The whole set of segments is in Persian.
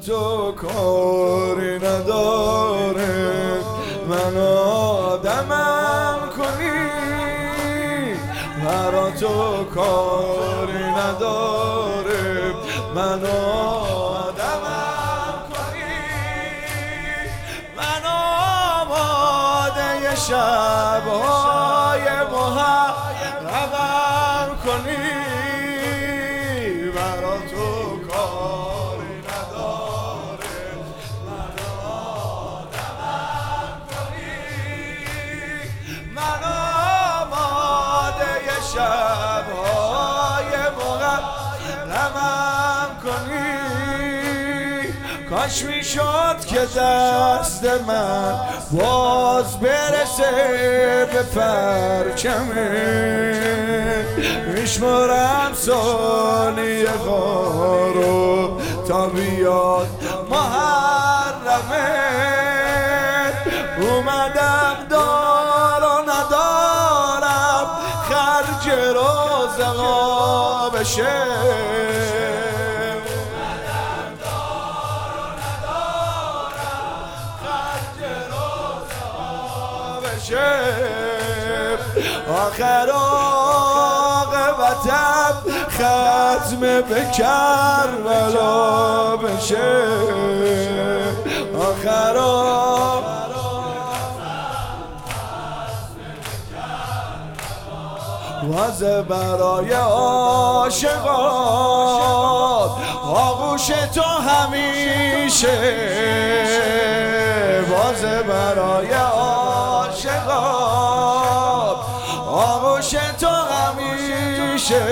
تو کاری نداره، من آدمم کنی، برا تو کاری نداره، من آدمم کنی، من آماده شب‌های محرمم کنی، برا تو کاری نداره، من آدمم کنی، من آماده شب‌های محرمم کنی. کاش میشد که دست من باز برسه به پرچمه، میشمرم ثانیه ها رو تا بیاد محرمه، اومدم دار و ندارم خرج روزقا بشه، آخر عاقبتم ختم به کربلا بشه، آخر واسه برای عاشقان آغوش تو همیشه، واسه برای عاشقان آغوش تو همیشه،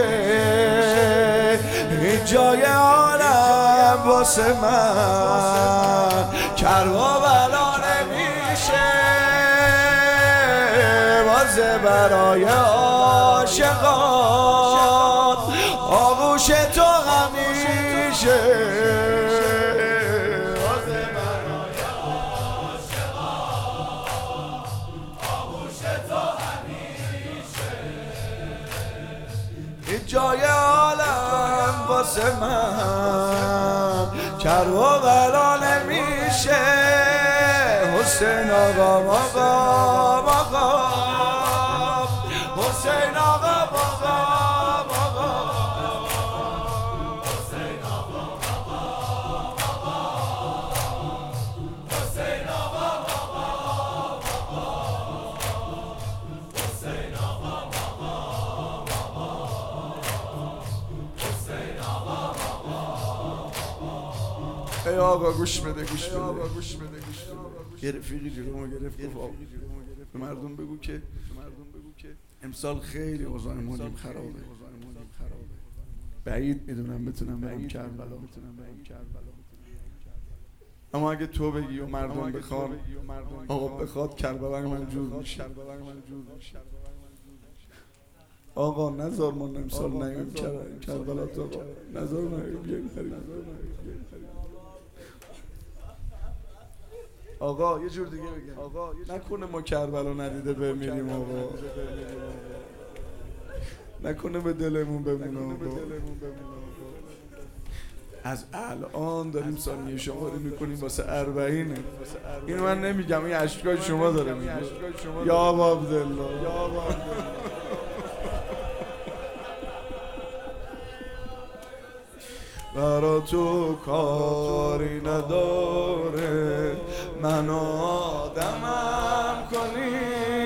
این جای عالم واسه من کربا بلا نمیشه، واسه برای عاشقان آغوش تو همیشه، جای عالم واسه من کربا بلا نمیشه، حسین آقا مقام مقام، حسین آقا مقام مقام، حسین آقا مقام مقام، حسین آقا مقام مقام، حسین آقا ای آقا گوش بده، گوش بده، گوش بده، گوش بده. یه رفیقی جلومو گرفت گفت به مردم بگو که امسال خیلی اوضاع مالیم خرابه، بعید میدونم بتونم برم کربلا، اما اگه تو بگی و مردم بخوان، آقا بخواد کربلا من جور میشه. آقا نذار من امسال نگیم کربلا، تو نذار نگیم بیایم خرید. آقا یه جور دیگه بگم، آقا نکنه ما کربلا ندیده بمیریم، آقا نکنه به دلمون بمونه، آقا از الان داریم ثانیه شماری میکنیم واسه 40. اینو من نمیگم، این اشکای شما داره میگه. یا عبدالله، یا عبدالله. برا تو کاری نداره، من آدمم کنی،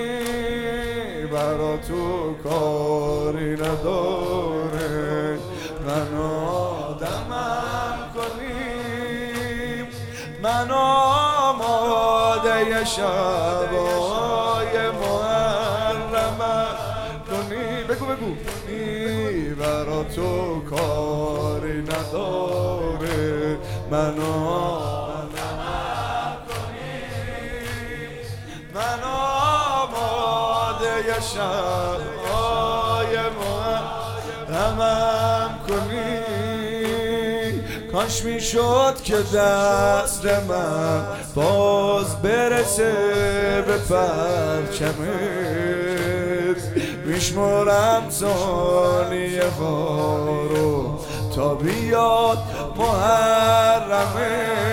برا تو کاری نداره، من آدمم کنی، من آماده شبای محرمم کنی، بگو بگو، برا تو کاری نداره، من آدمم کنی، من آماده شب‌های محرمم کنی. کاش میشد که دست من باز برسه به پرچمت، میشمرم ثانیه ها رو تا بیاد محرمه،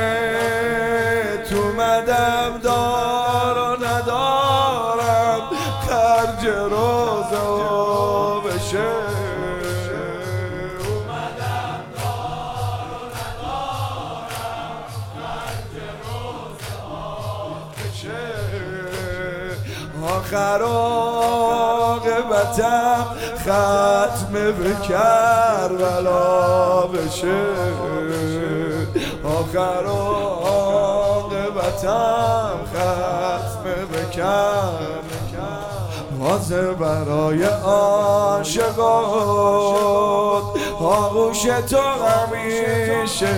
آخر عاقبتم ختم به کربلا بشه، آخر عاقبتم ختم به کربلا. واسه برای عاشقات آغوش تو همیشه،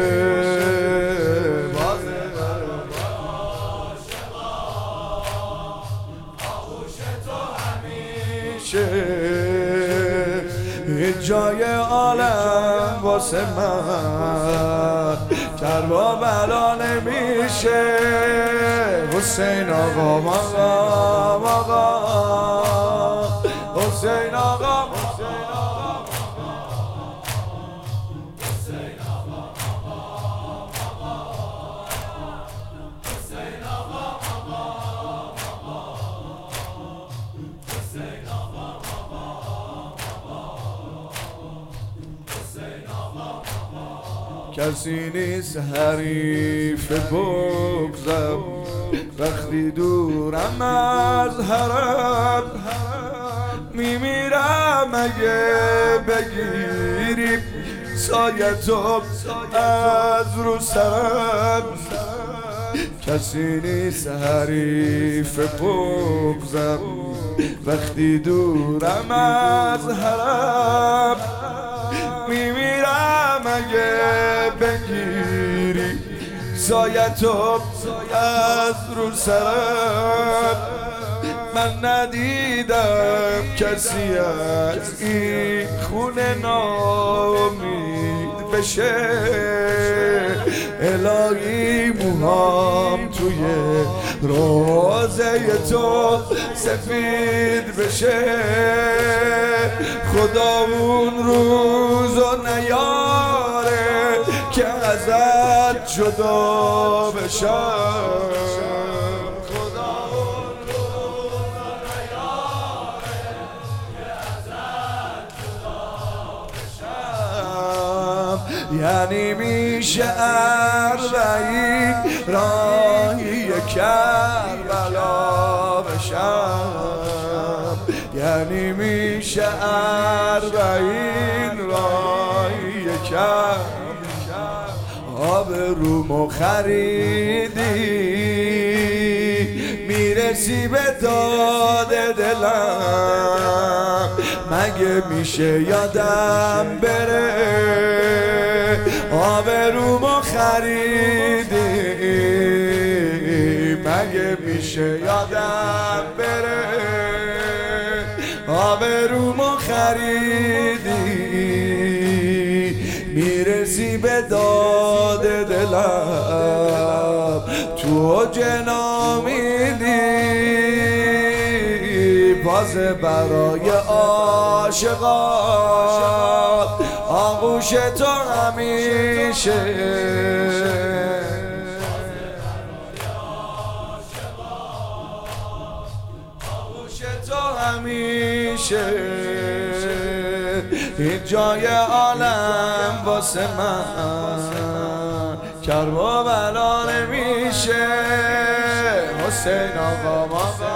هیچ جای عالم واسه من کربلا نمیشه. حسین آقا مقام آقا، حسین آقا، کسی نیست حریف بغضم وقتی دورم از حرم. میمیرم اگه بگیری سایه تو از رو سرم. کسی نیست حریف بغضم وقتی دورم از حرم. میمیرم اگه بگیری سایه تو از رو سرم. من ندیدم کسی از این خونه ناامید بشه. الهی موهام توی روزه تو سفید بشه. خدا اون روزو نیاره که ازت جدا بشم. یعنی میشه 40 راهی کربلا بشم. یعنی میشه 40 راهی کربلا. آب رومو خریدی میرسی به داد دلم. مگه میشه یادم بره آبرومو خریدی. مگه میشه یادم بره آبرومو خریدی. میرسی به داد دلم تو جنامیدی. باز برای عاشقات آغوش تو همیشه. آغوش تو همیشه. هیچ جای عالم واسه من کربلا نمیشه. حسین آقا